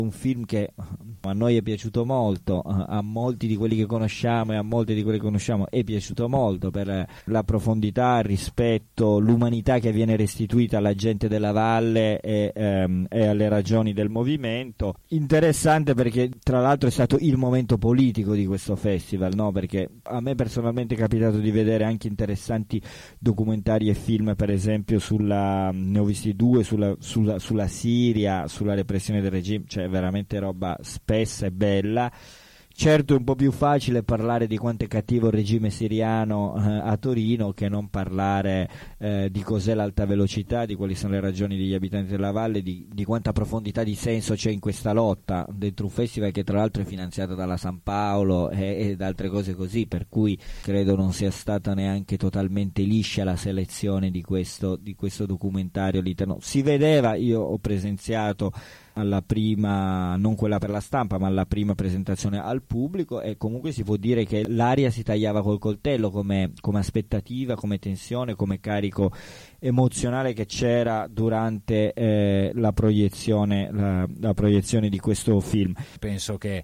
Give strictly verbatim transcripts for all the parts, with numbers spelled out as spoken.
un film che a noi è piaciuto molto, a molti di quelli che conosciamo e a molti di quelli che conosciamo è piaciuto molto per la profondità, il rispetto, l'umanità che viene restituita alla gente della valle e, ehm, e alle ragioni del movimento. Interessante perché tra l'altro è stato il momento politico di questo festival, no? Perché a me personalmente è capitato di vedere anche interessanti documentari e film, per esempio sulla, ne ho visti due sulla, sulla, sulla Siria, sulla repressione del regime, cioè veramente roba spessa e bella. Certo è un po' più facile parlare di quanto è cattivo il regime siriano eh, a Torino che non parlare eh, di cos'è l'alta velocità, di quali sono le ragioni degli abitanti della valle, di, di quanta profondità di senso c'è in questa lotta dentro un festival che tra l'altro è finanziato dalla San Paolo e, ed altre cose così, per cui credo non sia stata neanche totalmente liscia la selezione di questo, di questo documentario lì. No, si vedeva, io ho presenziato alla prima, non quella per la stampa, ma alla prima presentazione al pubblico, e comunque si può dire che l'aria si tagliava col coltello come, come aspettativa, come tensione, come carico emozionale che c'era durante eh, la proiezione la, la proiezione di questo film. Penso che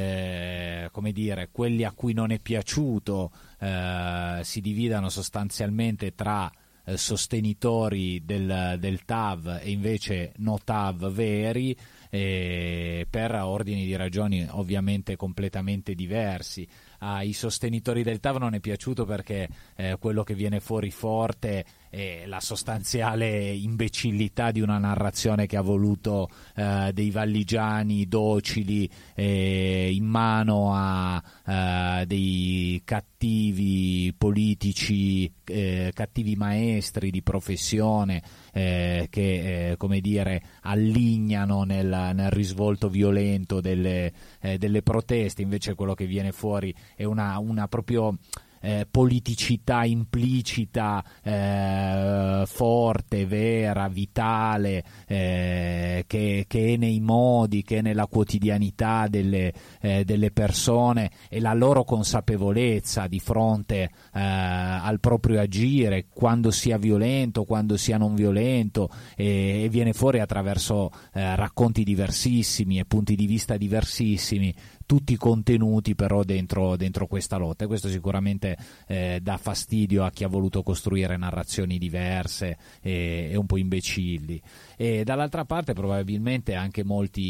Eh, come dire, quelli a cui non è piaciuto eh, si dividano sostanzialmente tra eh, sostenitori del, del T A V e invece no T A V veri, eh, per ordini di ragioni ovviamente completamente diversi. Ai sostenitori del T A V non è piaciuto perché eh, quello che viene fuori forte è la sostanziale imbecillità di una narrazione che ha voluto eh, dei valligiani docili eh, in mano a eh, dei cattivi politici, eh, cattivi maestri di professione eh, che eh, come dire allignano nel, nel risvolto violento delle, eh, delle proteste. Invece quello che viene fuori è una, una proprio Eh, politicità implicita, eh, forte, vera, vitale, eh, che, che è nei modi, che è nella quotidianità delle, eh, delle persone, e la loro consapevolezza di fronte eh, al proprio agire, quando sia violento, quando sia non violento, e, e viene fuori attraverso eh, racconti diversissimi e punti di vista diversissimi, tutti contenuti però dentro, dentro questa lotta, e questo sicuramente eh, dà fastidio a chi ha voluto costruire narrazioni diverse e, e un po' imbecilli. E dall'altra parte probabilmente anche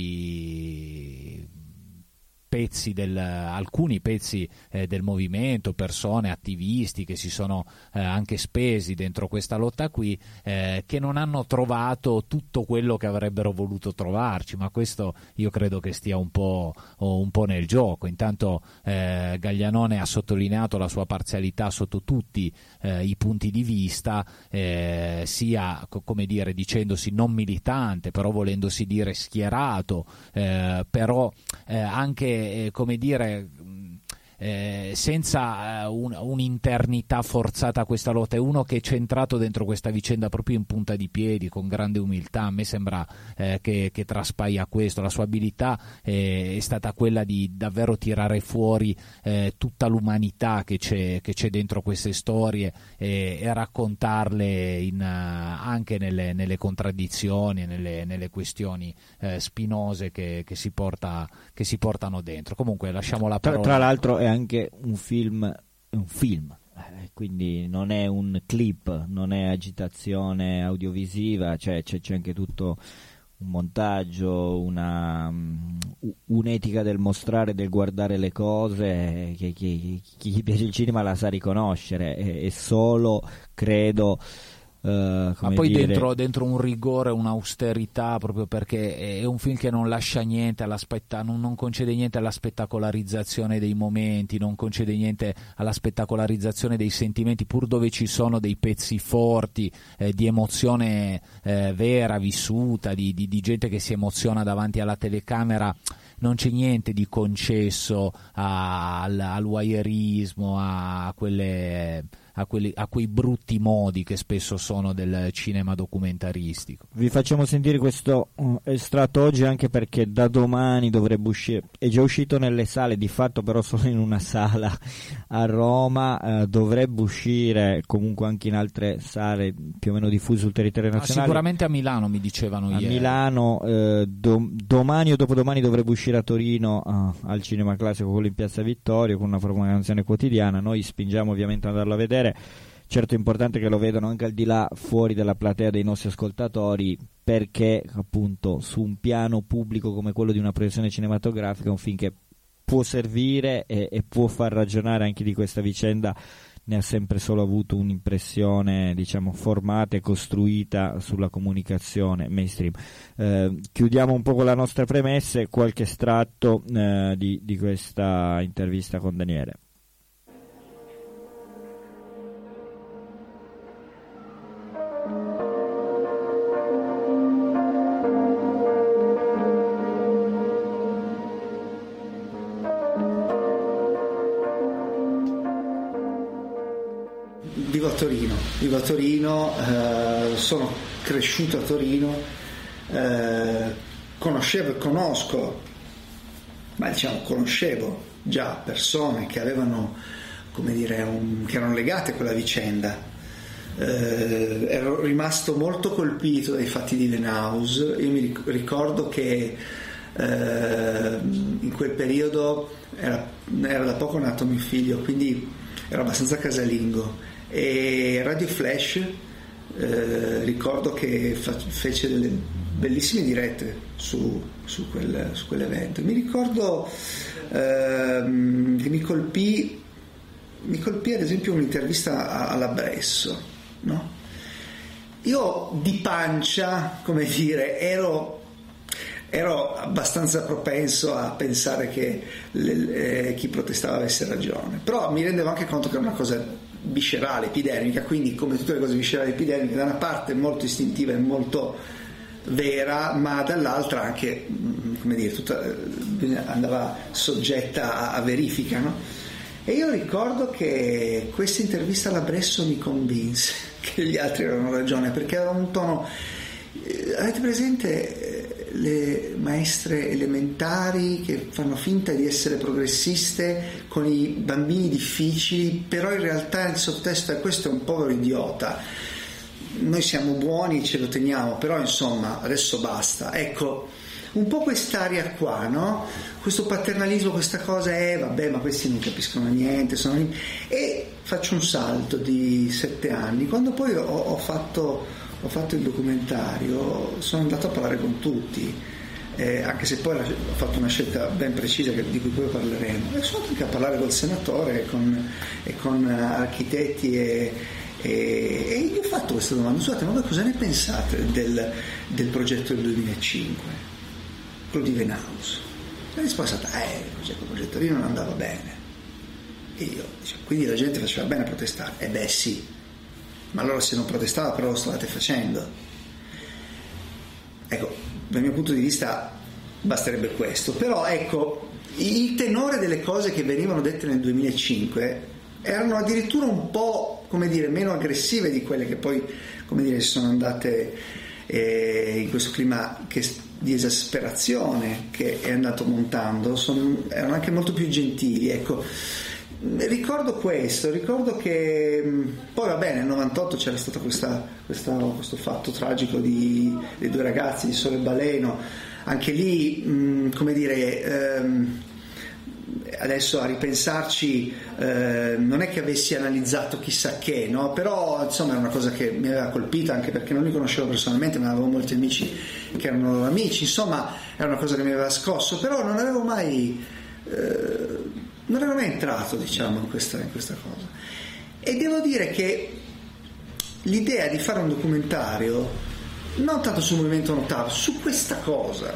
molti pezzi del, alcuni pezzi eh, del movimento, persone, attivisti che si sono eh, anche spesi dentro questa lotta qui, eh, che non hanno trovato tutto quello che avrebbero voluto trovarci, ma questo io credo che stia un po', un po' nel gioco. Intanto eh, Gaglianone ha sottolineato la sua parzialità sotto tutti eh, i punti di vista, eh, sia co- come dire dicendosi non militante, però volendosi dire schierato, eh, però eh, anche Eh, come dire eh, senza eh, un, un'internità forzata a questa lotta. È uno che è centrato dentro questa vicenda proprio in punta di piedi, con grande umiltà. A me sembra eh, che, che traspaia questo. La sua abilità eh, è stata quella di davvero tirare fuori eh, tutta l'umanità che c'è, che c'è dentro queste storie e, e raccontarle in, uh, anche nelle, nelle contraddizioni, nelle, nelle questioni eh, spinose che, che, si porta, che si portano dentro. Comunque lasciamo la parola. Tra, tra l'altro è anche un film, è un film, eh, quindi non è un clip, non è agitazione audiovisiva, cioè c'è, c'è anche tutto un montaggio, una, um, un'etica del mostrare, del guardare le cose che chi, chi, chi piace il cinema la sa riconoscere, e, e solo credo Uh, ma poi dire... dentro, dentro un rigore, un'austerità, proprio perché è un film che non lascia niente alla spetta- non, non concede niente alla spettacolarizzazione dei momenti, non concede niente alla spettacolarizzazione dei sentimenti, pur dove ci sono dei pezzi forti eh, di emozione eh, vera, vissuta, di, di, di gente che si emoziona davanti alla telecamera. Non c'è niente di concesso a, al, al voyeurismo, a quelle, a, quelli, a quei brutti modi che spesso sono del cinema documentaristico. Vi facciamo sentire questo uh, estratto oggi anche perché da domani dovrebbe uscire, è già uscito nelle sale, di fatto però solo in una sala a Roma, uh, dovrebbe uscire comunque anche in altre sale più o meno diffuse sul territorio nazionale. Ah, sicuramente a Milano mi dicevano a ieri. A Milano, uh, do, domani o dopodomani dovrebbe uscire a Torino uh, al Cinema Classico, quello in Piazza Vittorio, con una programmazione quotidiana. Noi spingiamo ovviamente ad andarlo a vedere. Certo è importante che lo vedano anche al di là, fuori dalla platea dei nostri ascoltatori, perché appunto su un piano pubblico come quello di una proiezione cinematografica è un film che può servire e, e può far ragionare anche di questa vicenda. Ne ha sempre solo avuto un'impressione, diciamo, formata e costruita sulla comunicazione mainstream. Eh, chiudiamo un po' con la nostra premessa e qualche estratto eh, di, di questa intervista con Daniele. Vivo a Torino, vivo a Torino, eh, sono cresciuto a Torino, eh, conoscevo e conosco, ma diciamo conoscevo già persone che avevano, come dire, un, che erano legate a quella vicenda. Eh, ero rimasto molto colpito dai fatti di Venaus. Io mi ricordo che eh, in quel periodo era, era da poco nato mio figlio, quindi ero abbastanza casalingo. E Radio Flash, eh, ricordo che fa- fece delle bellissime dirette su, su, quel, su quell'evento. Mi ricordo ehm, che mi colpì mi colpì ad esempio un'intervista a, alla Bresso, no? Io di pancia, come dire, ero ero abbastanza propenso a pensare che le, eh, chi protestava avesse ragione, però mi rendevo anche conto che era una cosa viscerale, epidermica, quindi come tutte le cose viscerali epidermiche, da una parte molto istintiva e molto vera, ma dall'altra anche, come dire, tutta, andava soggetta a, a verifica, no? E io ricordo che questa intervista alla Bresso mi convinse che gli altri avevano ragione, perché aveva un tono, eh, avete presente le maestre elementari che fanno finta di essere progressiste con i bambini difficili, però in realtà il sottesto è: questo è un povero idiota, noi siamo buoni, ce lo teniamo, però insomma adesso basta. Ecco, un po' quest'aria qua, no? Questo paternalismo, questa cosa è eh, vabbè, ma questi non capiscono niente, sono... e faccio un salto di sette anni, quando poi ho, ho fatto ho fatto il documentario, sono andato a parlare con tutti, eh, anche se poi ho fatto una scelta ben precisa che, di cui poi parleremo, e sono andato anche a parlare col senatore e con, e con architetti e, e, e gli ho fatto questa domanda: scusate, ma voi cosa ne pensate del, del progetto del duemilacinque, quello di Venaus? La risposta è stata: eh, il progetto lì non andava bene. E io, diciamo, quindi la gente faceva bene a protestare? Eh beh sì, ma allora se non protestava però lo stavate facendo. Ecco, dal mio punto di vista basterebbe questo, però ecco, il tenore delle cose che venivano dette nel duemilacinque erano addirittura un po', come dire, meno aggressive di quelle che poi, come dire, sono andate eh, in questo clima che, di esasperazione che è andato montando, sono, erano anche molto più gentili, ecco. Ricordo questo, ricordo che poi va bene, nel novantotto c'era stato questa, questa, questo fatto tragico di, dei due ragazzi di Sole Baleno, anche lì, mh, come dire, ehm, adesso a ripensarci, eh, non è che avessi analizzato chissà che, no? Però insomma era una cosa che mi aveva colpita, anche perché non li conoscevo personalmente, ma avevo molti amici che erano loro amici, insomma era una cosa che mi aveva scosso, però non avevo mai... Eh, non ero mai entrato, diciamo, in questa, in questa cosa. E devo dire che l'idea di fare un documentario, non tanto sul movimento notav, su questa cosa,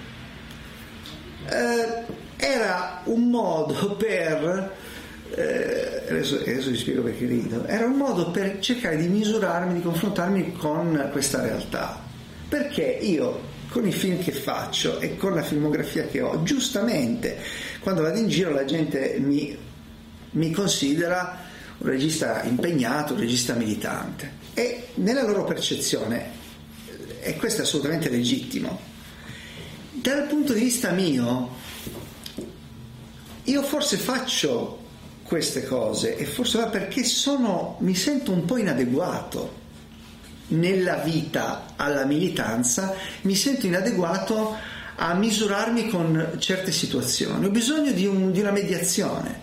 eh, era un modo per, eh, adesso, adesso vi spiego perché rido, era un modo per cercare di misurarmi, di confrontarmi con questa realtà. Perché io, con i film che faccio e con la filmografia che ho, giustamente quando vado in giro la gente mi, mi considera un regista impegnato, un regista militante, e nella loro percezione, e questo è assolutamente legittimo. Dal punto di vista mio, io forse faccio queste cose e forse va perché sono, mi sento un po' inadeguato nella vita alla militanza, mi sento inadeguato a misurarmi con certe situazioni, ho bisogno di, un, di una mediazione,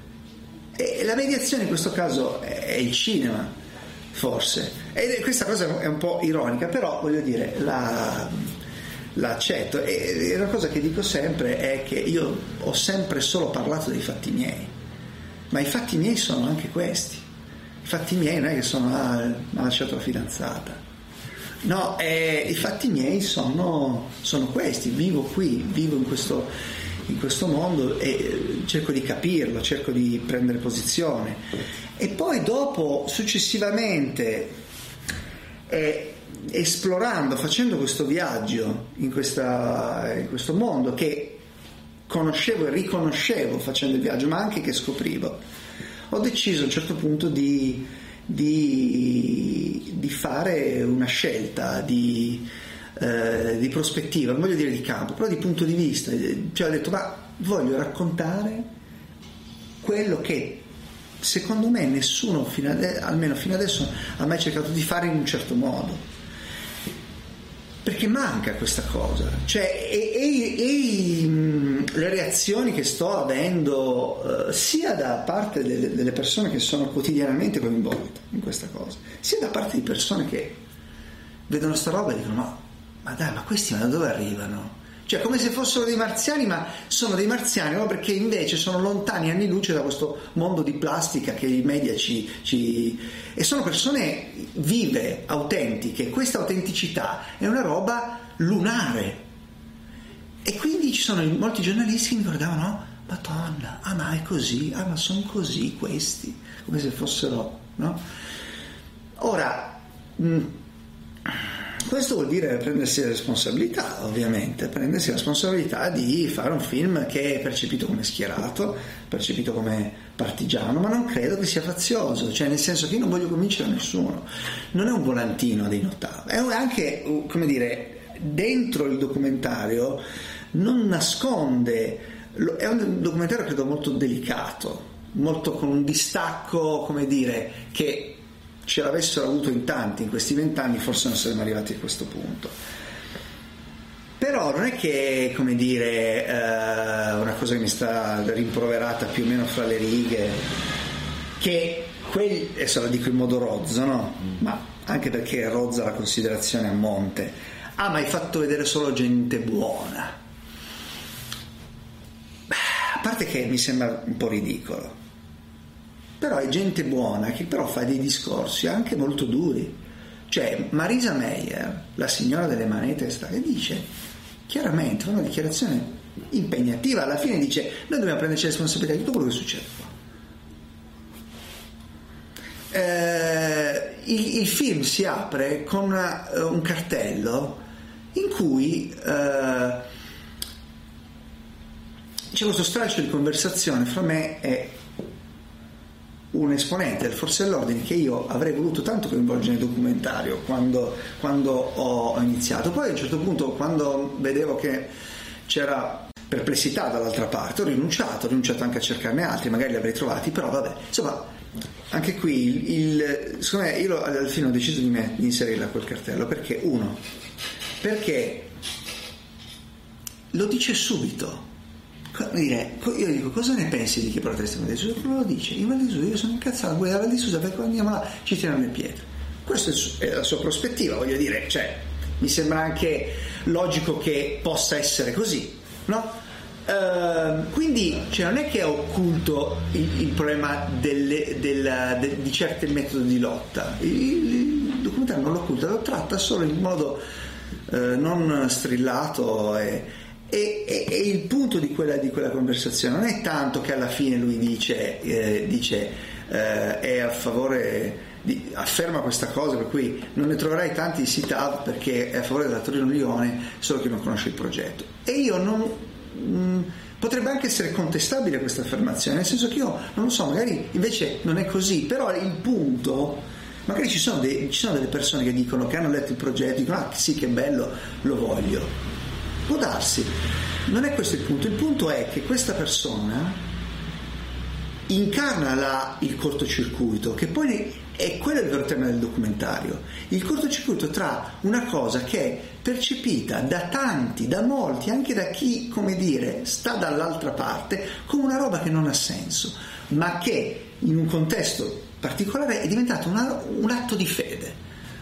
e la mediazione in questo caso è il cinema, forse, e questa cosa è un po' ironica, però voglio dire, la, la accetto, e una cosa che dico sempre è che io ho sempre solo parlato dei fatti miei, ma i fatti miei sono anche questi. I fatti miei non è che sono ah, mi ha lasciato la fidanzata, no, eh, i fatti miei sono, sono questi, vivo qui, vivo in questo, in questo mondo e cerco di capirlo, cerco di prendere posizione, e poi dopo successivamente eh, esplorando, facendo questo viaggio in, questa, in questo mondo che conoscevo e riconoscevo facendo il viaggio, ma anche che scoprivo, ho deciso a un certo punto di, di, di fare una scelta di, eh, di prospettiva, non voglio dire di campo, però di punto di vista. Cioè ho detto, ma voglio raccontare quello che secondo me nessuno, fino ade- almeno fino adesso, ha mai cercato di fare in un certo modo. Perché manca questa cosa, cioè, e, e, e mh, le reazioni che sto avendo uh, sia da parte delle, delle persone che sono quotidianamente coinvolte in questa cosa, sia da parte di persone che vedono sta roba e dicono ma, ma dai, ma questi ma da dove arrivano? Cioè come se fossero dei marziani, ma sono dei marziani no? Perché invece sono lontani anni luce da questo mondo di plastica che i media ci, ci... e sono persone vive, autentiche. Questa autenticità è una roba lunare, e quindi ci sono molti giornalisti che mi guardavano, no? Madonna, ah ma è così, ah ma sono così questi, come se fossero, no? Ora mh, questo vuol dire prendersi la responsabilità, ovviamente, prendersi la responsabilità di fare un film che è percepito come schierato, percepito come partigiano, ma non credo che sia fazioso, cioè nel senso che io non voglio convincere nessuno, non è un volantino dei Notav, è anche, come dire, dentro il documentario non nasconde, è un documentario credo molto delicato, molto con un distacco, come dire, che ce l'avessero avuto in tanti in questi vent'anni forse non saremmo arrivati a questo punto. Però non è che, come dire, eh, una cosa che mi sta rimproverata più o meno fra le righe, che quelli, adesso lo dico in modo rozzo, no? Ma anche perché rozza la considerazione a monte, ah ma hai fatto vedere solo gente buona. Beh, a parte che mi sembra un po' ridicolo, però è gente buona che però fa dei discorsi anche molto duri. Cioè Marisa Meyer, la signora delle manete, che dice chiaramente, fa una dichiarazione impegnativa, alla fine dice noi dobbiamo prenderci la responsabilità di tutto quello che succede qua. Eh, il, il film si apre con una, un cartello in cui eh, c'è questo stralcio di conversazione fra me e un esponente del Forze dell'Ordine che io avrei voluto tanto coinvolgere nel documentario quando, quando ho iniziato. Poi a un certo punto, quando vedevo che c'era perplessità dall'altra parte, ho rinunciato, ho rinunciato anche a cercarne altri, magari li avrei trovati, però vabbè, insomma, anche qui il, il, secondo me io alla fine ho deciso di, me, di inserirla quel cartello perché uno, perché lo dice subito. Dire, io dico cosa ne pensi di chi protesta in Val di Susa? Come lo dice? In Val di Susa io sono incazzato, voi a Val di Susa perché quando andiamo là ci tirano le pietre. Questa è la sua prospettiva, voglio dire, cioè mi sembra anche logico che possa essere così, no? Uh, quindi cioè, non è che è occulto il, il problema delle, della, de, di certi metodi di lotta, il, il documentario non lo occulta, lo tratta solo in modo uh, non strillato e E, e, e il punto di quella, di quella conversazione non è tanto che alla fine lui dice, eh, dice eh, è a favore di, afferma questa cosa per cui non ne troverai tanti di Sitav perché è a favore della Torino-Lione, solo che non conosce il progetto, e io non, mh, potrebbe anche essere contestabile questa affermazione, nel senso che io non lo so, magari invece non è così, però il punto, magari ci sono, dei, ci sono delle persone che dicono, che hanno letto il progetto, dicono ah sì che bello, lo voglio, può darsi, non è questo il punto, il punto è che questa persona incarna la, il cortocircuito, che poi è quello il vero tema del documentario, il cortocircuito tra una cosa che è percepita da tanti, da molti, anche da chi, come dire, sta dall'altra parte, come una roba che non ha senso, ma che in un contesto particolare è diventato una, un atto di fede.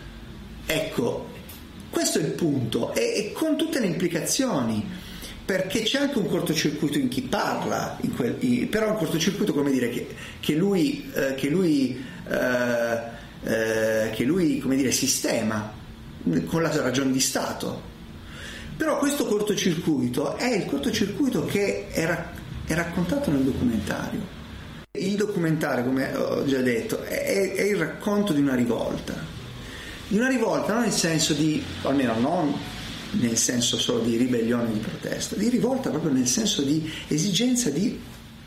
Ecco, questo è il punto, e, e con tutte le implicazioni, perché c'è anche un cortocircuito in chi parla, in quel, in, però un cortocircuito, come dire, che, che lui, eh, che lui, eh, eh, che lui, come dire, sistema con la ragione di Stato. Però questo cortocircuito è il cortocircuito che è, ra- è raccontato nel documentario. Il documentario, come ho già detto, è, è il racconto di una rivolta, di una rivolta non nel senso di, almeno non nel senso solo di ribellione, di protesta, di rivolta proprio nel senso di esigenza di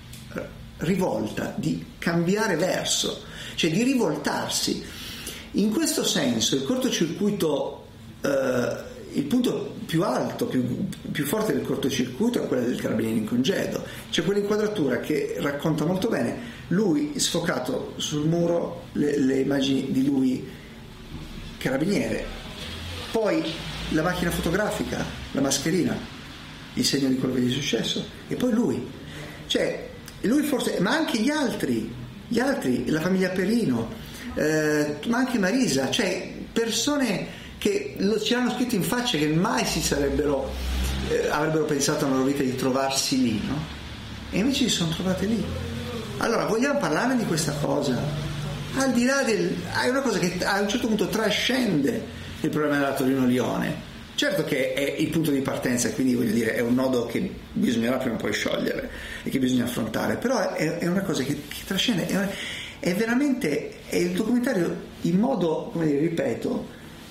rivolta, di cambiare verso, cioè di rivoltarsi. In questo senso il cortocircuito, eh, il punto più alto, più, più forte del cortocircuito è quello del carabiniere in congedo. C'è quell'inquadratura che racconta molto bene lui sfocato sul muro, le, le immagini di lui carabiniere, poi la macchina fotografica, la mascherina, il segno di quello che gli è successo, e poi lui, cioè lui forse, ma anche gli altri, gli altri, la famiglia Perino, eh, ma anche Marisa, cioè persone che lo, ci hanno scritto in faccia che mai si sarebbero, eh, avrebbero pensato nella loro vita di trovarsi lì, no? E invece si sono trovate lì. Allora vogliamo parlarne di questa cosa, al di là del, è una cosa che a un certo punto trascende il problema della Torino-Lione. Certo che è il punto di partenza, quindi voglio dire è un nodo che bisognerà prima o poi sciogliere e che bisogna affrontare, però è, è una cosa che, che trascende, è, è veramente, è il documentario in modo, come dire, ripeto,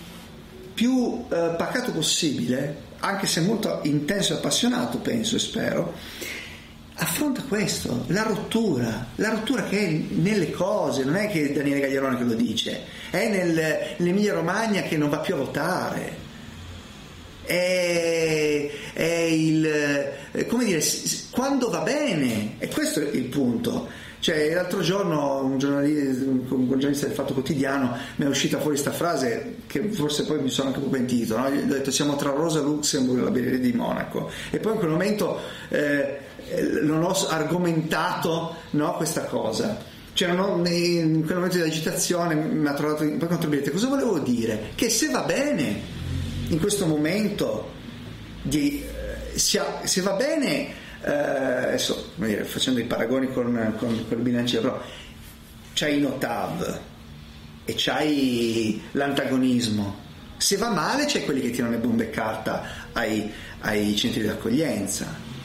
più eh, pacato possibile, anche se molto intenso e appassionato, penso e spero, affronta questo, la rottura, la rottura che è nelle cose, non è che Daniele Gagliarone che lo dice, è nel, nell'Emilia Romagna che non va più a votare, è, è il, come dire, quando va bene, e questo è il punto. Cioè l'altro giorno un giornalista, un giornalista del Fatto Quotidiano mi è uscita fuori questa frase che forse poi mi sono anche un po' pentito, no? Gli ho detto siamo tra Rosa Luxemburg e la Birreria di Monaco, e poi in quel momento eh, non ho argomentato, no, questa cosa, cioè non ho, in quel momento di agitazione mi ha trovato poi controbilete. Cosa volevo dire? Che se va bene in questo momento di, sia, se va bene eh, adesso dire, facendo i paragoni con, con, con il bilanciere, però c'hai i Notav e c'hai l'antagonismo, se va male c'è quelli che tirano le bombe carta ai, ai centri di accoglienza.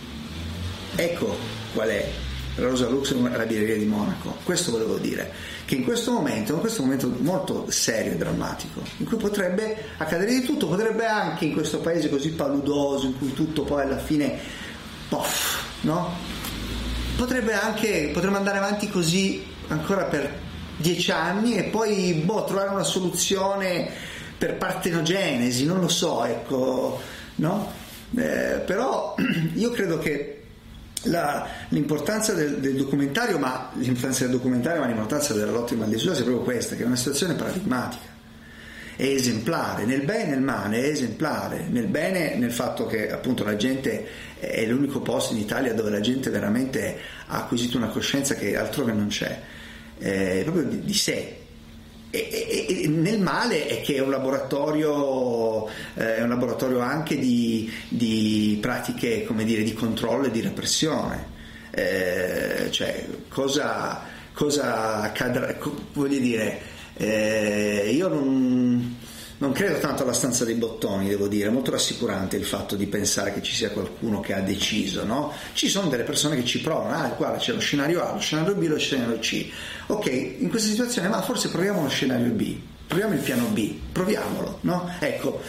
Ecco qual è Rosa Luxemburg e la Birreria di Monaco. Questo volevo dire, che in questo momento, in questo momento molto serio e drammatico, in cui potrebbe accadere di tutto, potrebbe anche in questo paese così paludoso, in cui tutto poi alla fine poff, no? Potrebbe anche, potremmo andare avanti così ancora per dieci anni e poi boh, trovare una soluzione per partenogenesi, non lo so, ecco, no? Eh, però io credo che La, l'importanza del, del documentario, ma l'importanza del documentario, ma l'importanza della lotta in Val di Susa è proprio questa, che è una situazione paradigmatica, è esemplare, nel bene e nel male, è esemplare, nel bene nel fatto che appunto la gente è l'unico posto in Italia dove la gente veramente ha acquisito una coscienza che altrove non c'è, eh, proprio di, di sé. E, e, e nel male è che è un laboratorio, eh, è un laboratorio anche di, di pratiche, come dire, di controllo e di repressione. Eh, cioè cosa, cosa accadrà, voglio dire, eh, io non, non credo tanto alla stanza dei bottoni, devo dire, è molto rassicurante il fatto di pensare che ci sia qualcuno che ha deciso, no? Ci sono delle persone che ci provano, ah guarda c'è lo scenario A, lo scenario B, lo scenario C, ok, in questa situazione ma forse proviamo lo scenario B, proviamo il piano B, proviamolo, no? Ecco,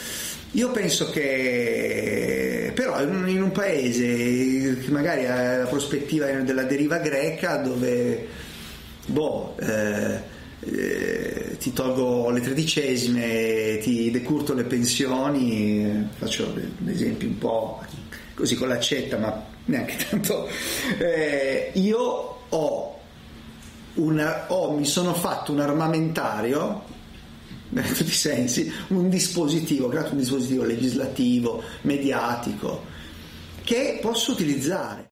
Io penso che però in un paese che magari ha la prospettiva della deriva greca, dove boh eh, eh, ti tolgo le tredicesime, ti decurto le pensioni, faccio esempi un po' così con l'accetta, ma neanche tanto. Eh, io ho, una, ho mi sono fatto un armamentario in tutti i sensi, un dispositivo, ho creato un dispositivo legislativo, mediatico, che posso utilizzare.